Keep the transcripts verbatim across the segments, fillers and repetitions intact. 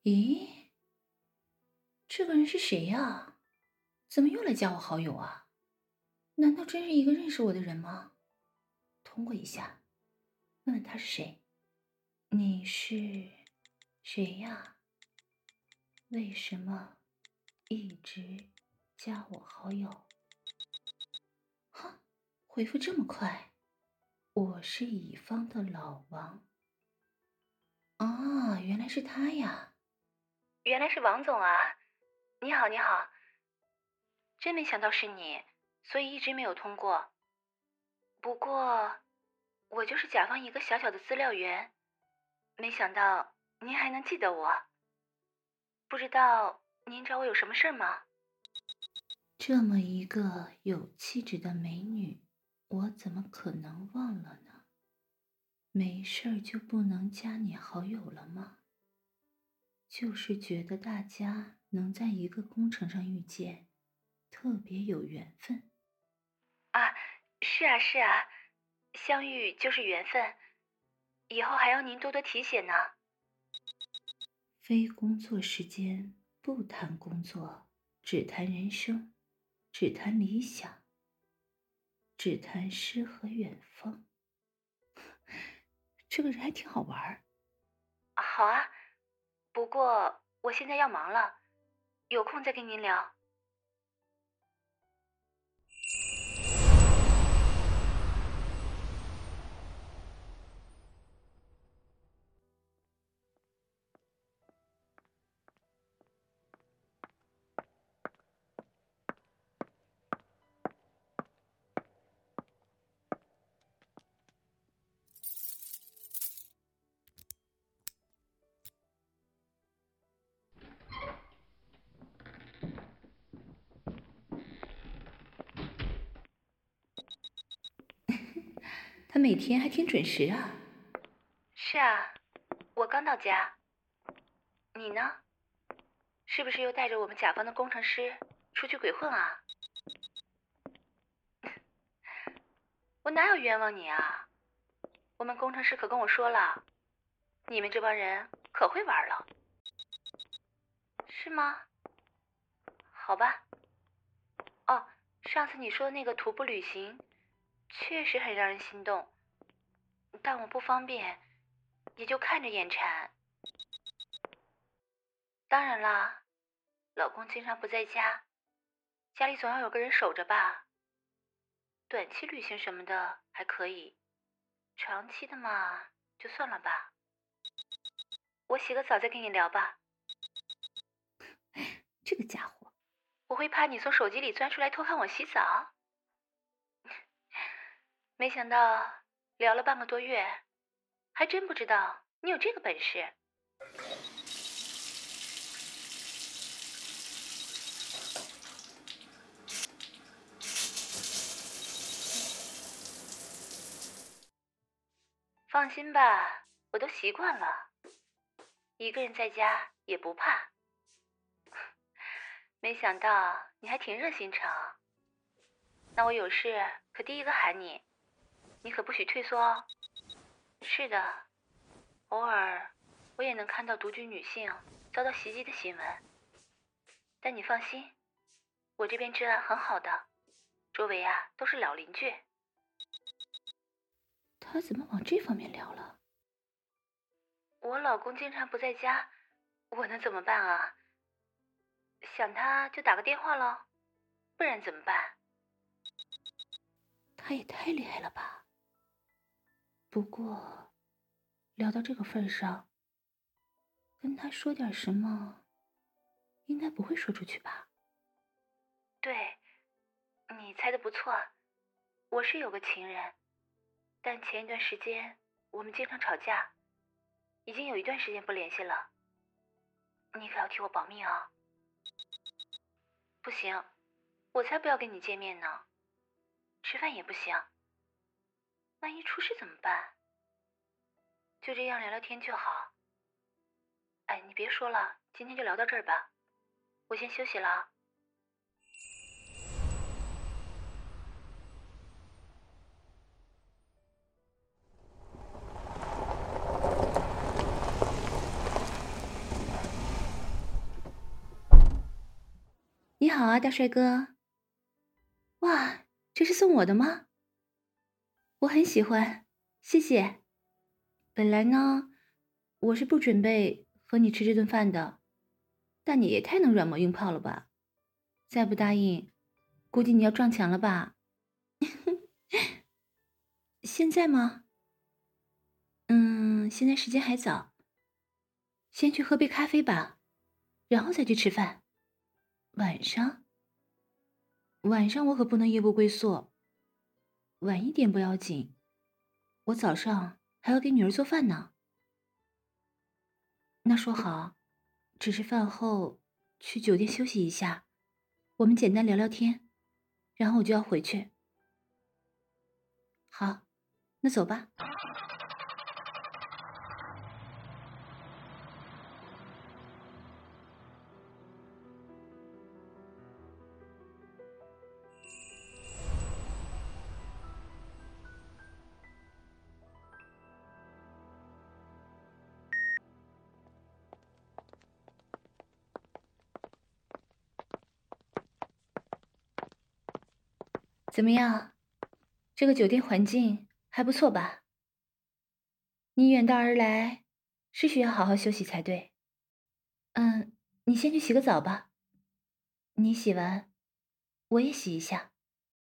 咦，这个人是谁呀？怎么又来加我好友啊？难道真是一个认识我的人吗？通过一下，问问他是谁。你是谁呀？为什么一直加我好友？哼，回复这么快。我是乙方的老王。啊，原来是他呀。 原来是王总啊，你好你好，真没想到是你，所以一直没有通过。不过，我就是甲方一个小小的资料员，没想到您还能记得我。不知道您找我有什么事儿吗？ 这么一个有气质的美女，我怎么可能忘了呢？没事儿就不能加你好友了吗？就是觉得大家能在一个工程上遇见，特别有缘分。 啊，是啊是啊，相遇就是缘分，以后还要您多多提携呢。 非工作时间不谈工作，只谈人生，只谈理想，只谈诗和远方。这个人还挺好玩儿。 好啊，不过我现在要忙了，有空再跟您聊。 他每天还挺准时啊。 是啊，我刚到家。你呢？是不是又带着我们甲方的工程师出去鬼混啊？我哪有冤枉你啊？我们工程师可跟我说了，你们这帮人可会玩了。是吗？好吧。哦，上次你说那个徒步旅行，确实很让人心动，但我不方便，也就看着眼馋。当然啦，老公经常不在家，家里总要有个人守着吧。短期旅行什么的还可以，长期的嘛，就算了吧。我洗个澡再跟你聊吧。 这个家伙， 我会怕你从手机里钻出来偷看我洗澡？没想到聊了半个多月，还真不知道你有这个本事。放心吧，我都习惯了，一个人在家也不怕。没想到你还挺热心肠，那我有事可第一个喊你，你可不许退缩哦。是的，偶尔我也能看到独居女性遭到袭击的新闻，但你放心，我这边治安很好的，周围啊都是老邻居。 他怎么往这方面聊了？ 我老公经常不在家，我能怎么办啊？想他就打个电话咯，不然怎么办？ 他也太厉害了吧！不过，聊到这个份上，跟他说点什么，应该不会说出去吧？ 对，你猜的不错，我是有个情人，但前一段时间我们经常吵架，已经有一段时间不联系了。你可要替我保密啊！不行，我才不要跟你见面呢，吃饭也不行，万一出事怎么办？就这样聊聊天就好。哎，你别说了，今天就聊到这儿吧，我先休息了啊。 好啊，大帅哥。哇，这是送我的吗？我很喜欢，谢谢。本来呢，我是不准备和你吃这顿饭的，但你也太能软磨硬泡了吧！再不答应，估计你要撞墙了吧？现在吗？嗯，现在时间还早，先去喝杯咖啡吧，然后再去吃饭。晚上？晚上我可不能夜不归宿，晚一点不要紧，我早上还要给女儿做饭呢。那说好，只是饭后去酒店休息一下，我们简单聊聊天，然后我就要回去。好，那走吧。怎么样？这个酒店环境还不错吧？你远道而来，是需要好好休息才对。嗯，你先去洗个澡吧。你洗完，我也洗一下。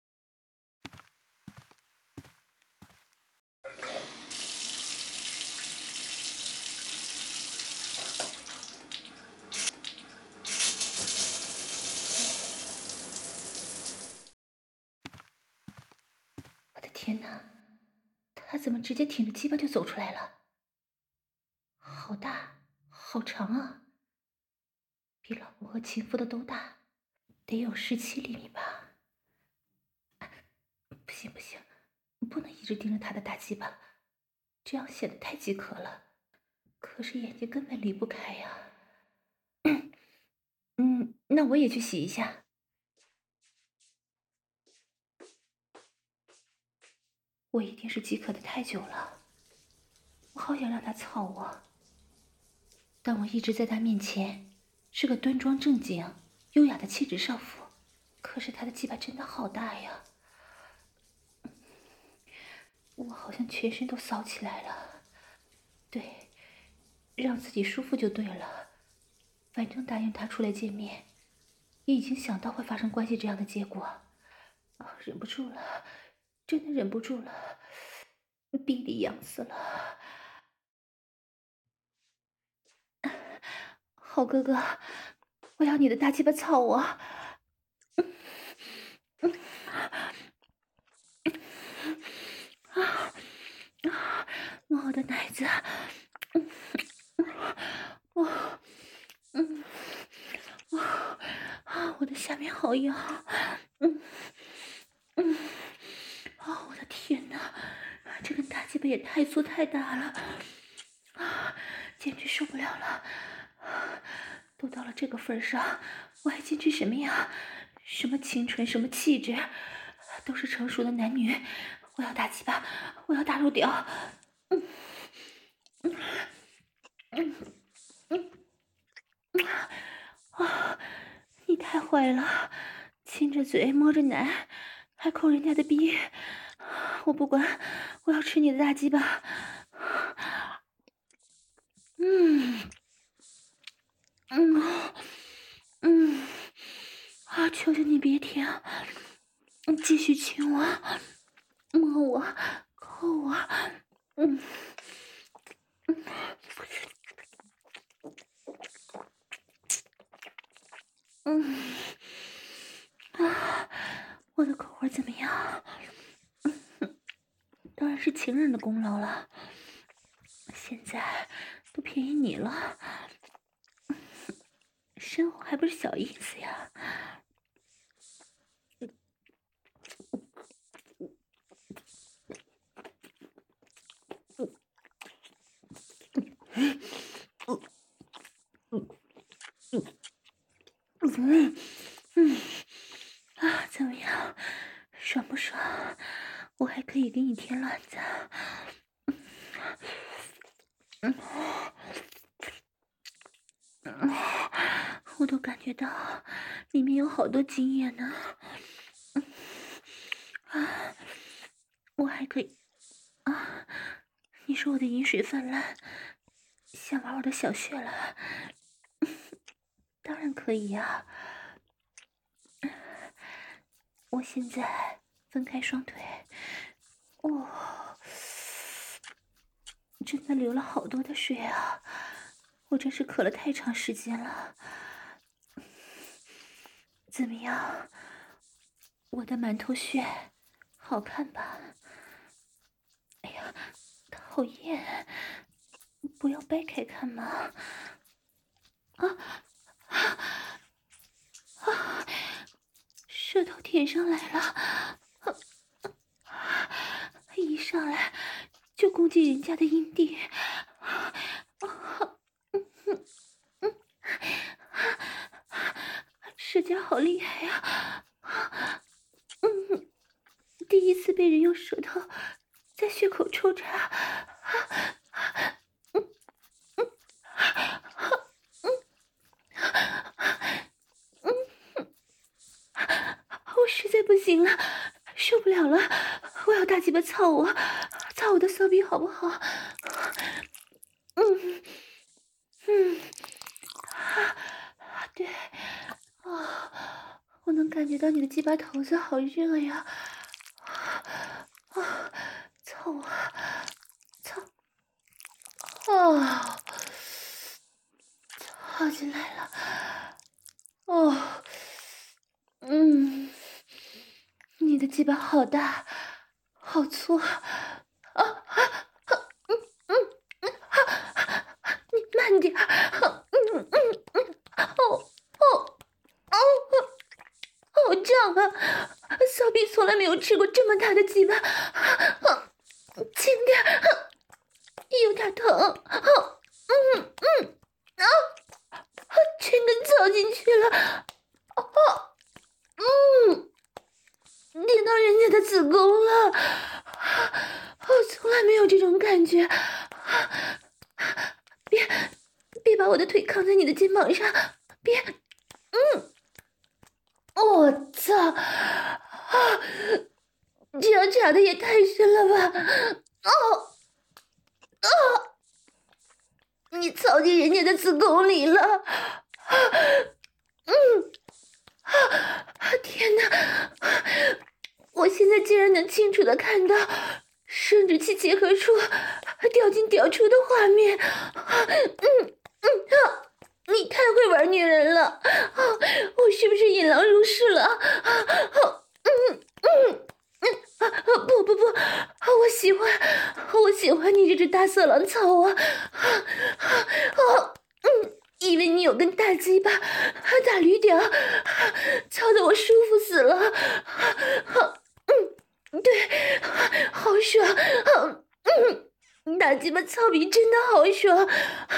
我的天哪，他怎么直接挺着鸡巴就走出来了？好大，好长啊！比老婆和情妇的都大，得有十七厘米吧？不行不行，不能一直盯着他的大鸡巴，这样显得太饥渴了。可是眼睛根本离不开呀。嗯，那我也去洗一下。我一定是饥渴的太久了，我好想让他操我。但我一直在他面前是个端庄正经、优雅的气质少妇，可是他的鸡巴真的好大呀！我好像全身都骚起来了。对，让自己舒服就对了。反正答应他出来见面，也已经想到会发生关系这样的结果。哦，忍不住了，真的忍不住了，逼得痒死了。好哥哥，我要你的大鸡巴操我！啊！摸我的奶子，哦，嗯，哦，啊，我的下面好痒，嗯嗯，啊，我的天哪，这个大鸡巴也太粗太大了，啊，简直受不了了！都到了这个份上，我还坚持什么呀？什么清纯，什么气质，都是成熟的男女。我要大鸡巴，我要大肉屌！嗯嗯嗯嗯嗯啊！你太坏了，亲着嘴，摸着奶，还抠人家的逼！我不管，我要吃你的大鸡巴！嗯嗯嗯啊！求求你别停，继续亲我，摸我，抠我，嗯嗯嗯啊！我的口味怎么样？当然是情人的功劳了，现在都便宜你了，身后还不是小意思呀？嗯嗯啊，怎么样，爽不爽？我还可以给你添乱子。嗯嗯， 我都感觉到里面有好多精液呢。嗯啊，我还可以啊！你说我的饮水泛滥，想玩我的小穴了？当然可以呀、我现在分开双腿，哦，真的流了好多的水啊！我真是渴了太长时间了。怎么样，我的馒头穴好看吧？哎呀，讨厌！不要掰开看嘛！啊啊啊！舌头舔上来了，啊、一上来就攻击人家的阴蒂。啊舌尖好厉害呀、啊！嗯，第一次被人用舌头在血口抽插。嗯嗯嗯嗯，我实在不行了，受不了了，我要大鸡巴操我，操我的骚逼好不好？嗯嗯，啊，对，啊，我能感觉到你的鸡巴头子好热呀！啊，操我，操！哦，操进来了！哦，嗯，你的鸡巴好大，好粗啊！啊啊啊！嗯嗯嗯，啊，你慢点！嗯嗯嗯，哦哦哦，好胀啊！小比从来没有吃过这么大的鸡巴，啊，轻点，啊，有点疼。啊，嗯嗯啊，全根操进去了。哦，嗯，顶到人家的子宫了，我从来没有这种感觉。别，别把我的腿扛在你的肩膀上，别，嗯，我操，啊，这样插的也太深了吧！哦，哦，你操进人家的子宫里了，嗯。啊！天哪！我现在竟然能清楚的看到生殖器结合处掉进屌处的画面。嗯嗯啊！你太会玩女人了啊！我是不是引狼入室了？啊嗯嗯嗯啊！不不不！我喜欢，我喜欢你这只大色狼操我！啊啊嗯！因为你有根大鸡巴，大驴屌，操得我舒服死了。嗯，对，好爽。嗯，大鸡巴操比真的好爽。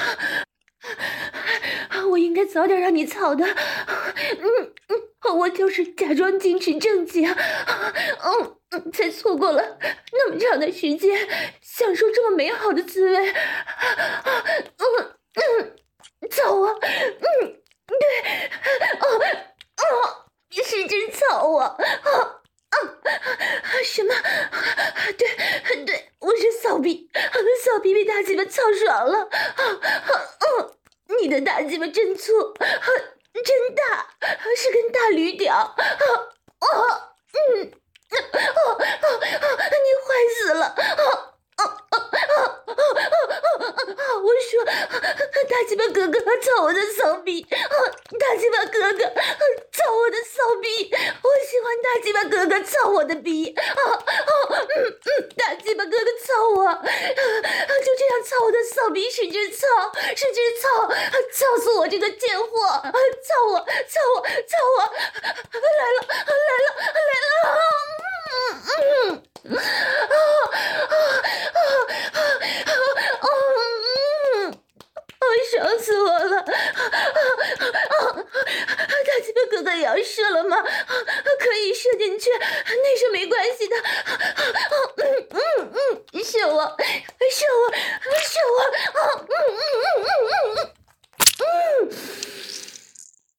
我应该早点让你操的。嗯嗯，我就是假装矜持正经。嗯嗯，才错过了那么长的时间，享受这么美好的滋味。嗯嗯。操啊！嗯，对，哦哦，是真操啊！啊啊！什么？对对，我是骚逼，骚逼被大鸡巴操爽了！啊啊哦，你的大鸡巴真粗，真大，是根大驴屌！啊哦嗯哦哦哦，你坏死了！啊！啊啊啊啊啊啊！我说，大鸡巴哥哥操我的骚逼！啊，大鸡巴哥哥操我的骚逼！我喜欢大鸡巴哥哥操我的逼！啊啊嗯嗯，大鸡巴哥哥操我！就这样操我的骚逼，使劲操，使劲操，操死我这个贱货！操我，操我，操我！来了，来了，来了！嗯嗯嗯啊啊啊啊啊！嗯，啊，爽死我了！啊，大鸡巴哥哥也要射了吗？可以射进去，那是没关系的。嗯嗯嗯，射我，射我，射我！啊，嗯嗯嗯嗯嗯嗯。嗯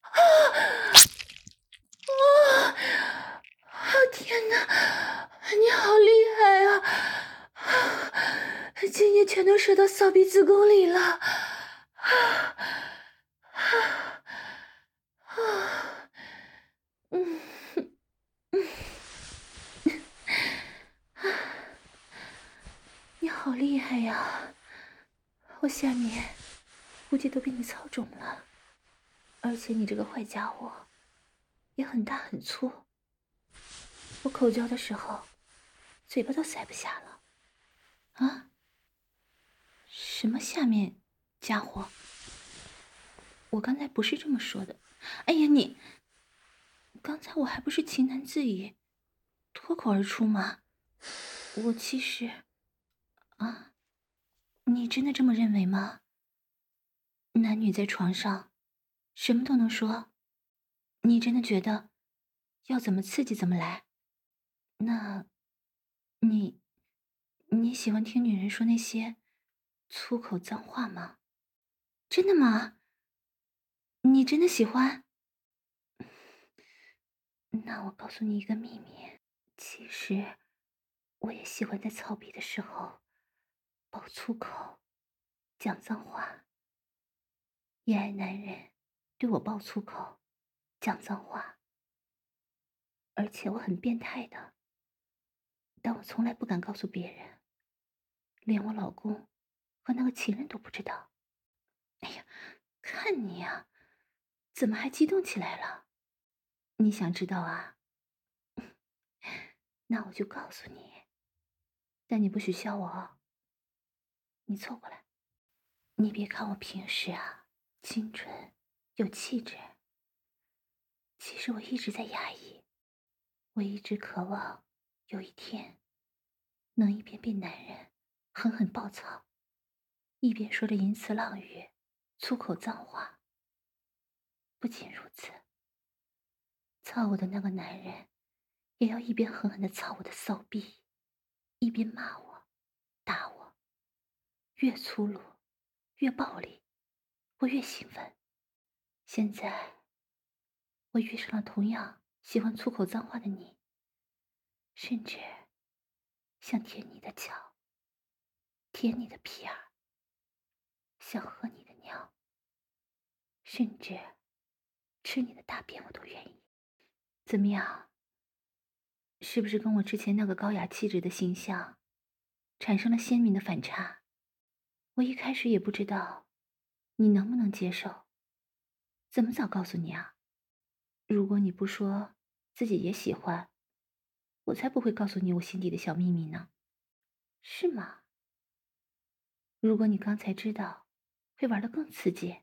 骚逼子宫里了！啊啊啊！嗯嗯，你好厉害呀！我下面估计都被你操肿了，而且你这个坏家伙也很大很粗，我口交的时候嘴巴都塞不下了。啊？什么下面家伙？我刚才不是这么说的。哎呀，你刚才我还不是情难自已，脱口而出吗？我其实……啊，你真的这么认为吗？男女在床上什么都能说，你真的觉得要怎么刺激怎么来？那你你喜欢听女人说那些粗口脏话吗？真的吗？你真的喜欢？那我告诉你一个秘密，其实我也喜欢在操逼的时候爆粗口、讲脏话，也爱男人对我爆粗口、讲脏话，而且我很变态的，但我从来不敢告诉别人，连我老公和那个情人都不知道。哎呀，看你呀，怎么还激动起来了？你想知道啊？那我就告诉你，但你不许笑我哦。你凑过来，你别看我平时啊清纯有气质，其实我一直在压抑，我一直渴望有一天能一边被男人狠狠暴操，一边说着淫词浪语、粗口脏话。不仅如此，操我的那个男人也要一边狠狠地操我的骚逼，一边骂我、打我，越粗鲁越暴力，我越兴奋。现在我遇上了同样喜欢粗口脏话的你，甚至想舔你的脚，舔你的屁眼，想喝你的尿，甚至吃你的大便，我都愿意。怎么样？是不是跟我之前那个高雅气质的形象产生了鲜明的反差？我一开始也不知道你能不能接受，怎么早告诉你啊？如果你不说自己也喜欢，我才不会告诉你我心底的小秘密呢，是吗？如果你刚才知道，会玩得更刺激。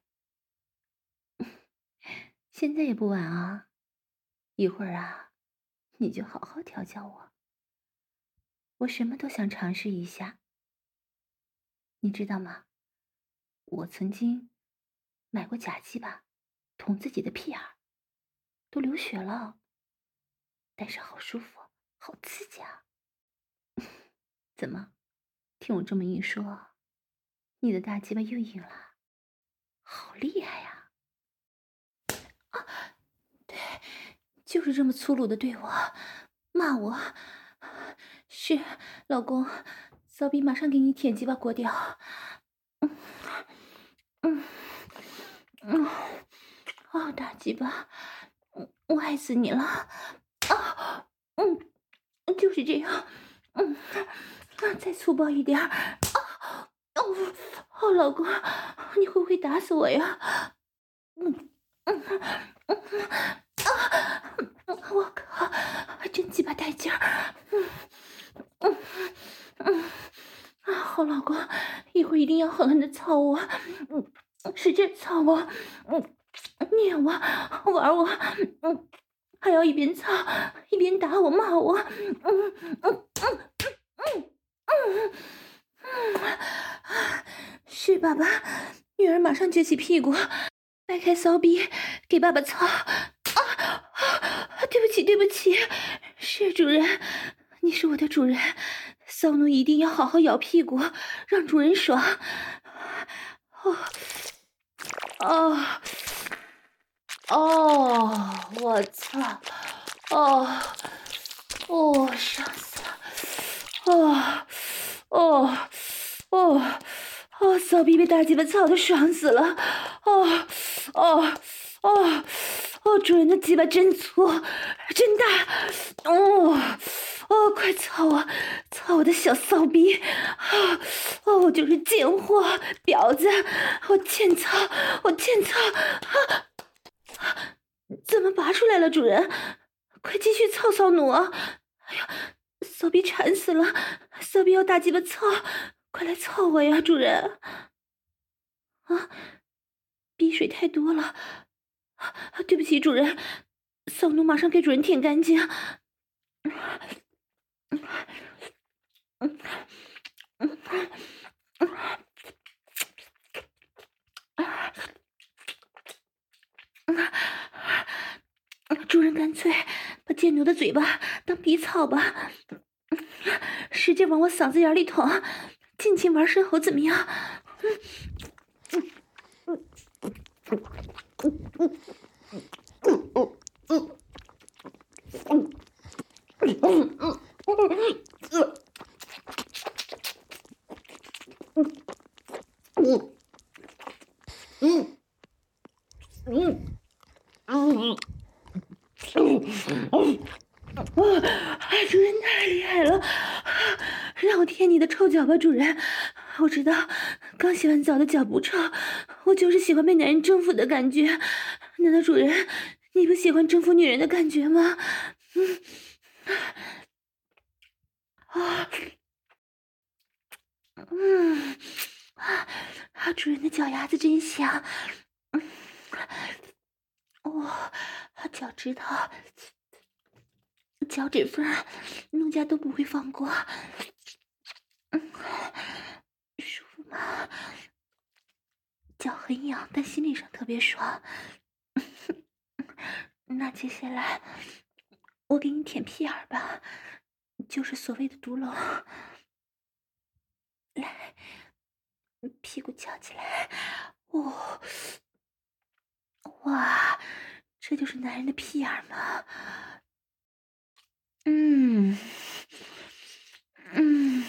现在也不晚啊，一会儿啊，你就好好调教我。我什么都想尝试一下，你知道吗？我曾经买过假鸡巴，捅自己的屁眼，都流血了，但是好舒服，好刺激啊！怎么，听我这么一说，你的大鸡巴又硬了，好厉害呀！啊，对，就是这么粗鲁的对我，骂我。是，老公，骚逼马上给你舔鸡巴裹掉。嗯嗯嗯，哦，大鸡巴，嗯，我爱死你了。啊，嗯，就是这样。嗯，再粗暴一点。啊，哦，哦，老公，你会不会打死我呀？嗯嗯嗯啊！我靠，真鸡巴带劲儿！嗯嗯嗯啊，好老公，一会儿一定要狠狠的操我，嗯，使劲操我，嗯，虐我，玩我，嗯，还要一边操一边打我骂我，嗯嗯嗯嗯嗯嗯嗯，是爸爸，女儿马上撅起屁股，掰开骚逼，给爸爸操。啊啊！对不起，对不起，是主人，你是我的主人，骚奴一定要好好咬屁股，让主人爽。哦哦哦！我操！哦哦，爽死了！哦哦哦哦！ 骚逼被大鸡巴操的爽死了！哦哦哦哦！主人的鸡巴真粗，真大！哦哦，快操我，操我的小骚逼！啊哦，我就是贱货，婊子！我欠操，我欠操！啊！怎么拔出来了，主人？快继续操骚奴啊！哎呀，骚逼馋死了，骚逼要大鸡巴操！快来操我呀，主人！啊，逼水太多了，啊，对不起，主人，骚奴马上给主人舔干净。主人干脆把贱奴的嘴巴当逼操吧，使劲往我嗓子眼里捅，尽情玩舌头怎么样？主人太厉害了，让我舔你的臭脚吧，主人。我知道刚洗完澡的脚不臭，我就是喜欢被男人征服的感觉。难道主人你不喜欢征服女人的感觉吗？嗯，啊，嗯，啊，主人的脚丫子真香。嗯，哇，脚趾头、脚趾缝，奴家都不会放过。嗯，舒服吗？脚很痒，但心理上特别爽。那接下来我给你舔屁眼儿吧，就是所谓的毒龙。来，屁股翘起来。哦，哇，这就是男人的屁眼儿吗？嗯嗯，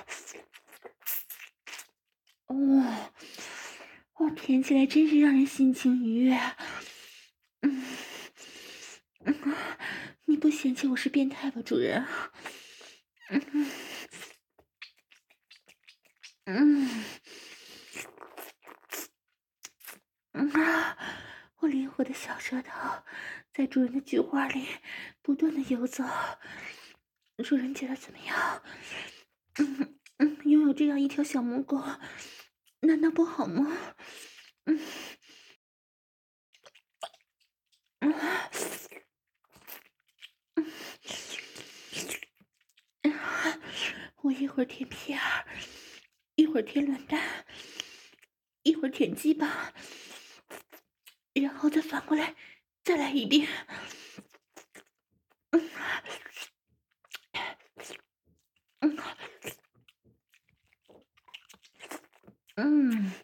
哦哦，舔起来真是让人心情愉悦。嗯嗯，你不嫌弃我是变态吧，主人？嗯嗯嗯啊，我灵活的小舌头在主人的菊花里不断的游走，主人觉得怎么样？嗯嗯，拥有这样一条小母狗，难道不好吗？嗯嗯嗯，我一会儿舔屁眼儿，一会儿舔卵蛋，一会儿舔鸡巴，然后再反过来再来一遍。嗯嗯嗯。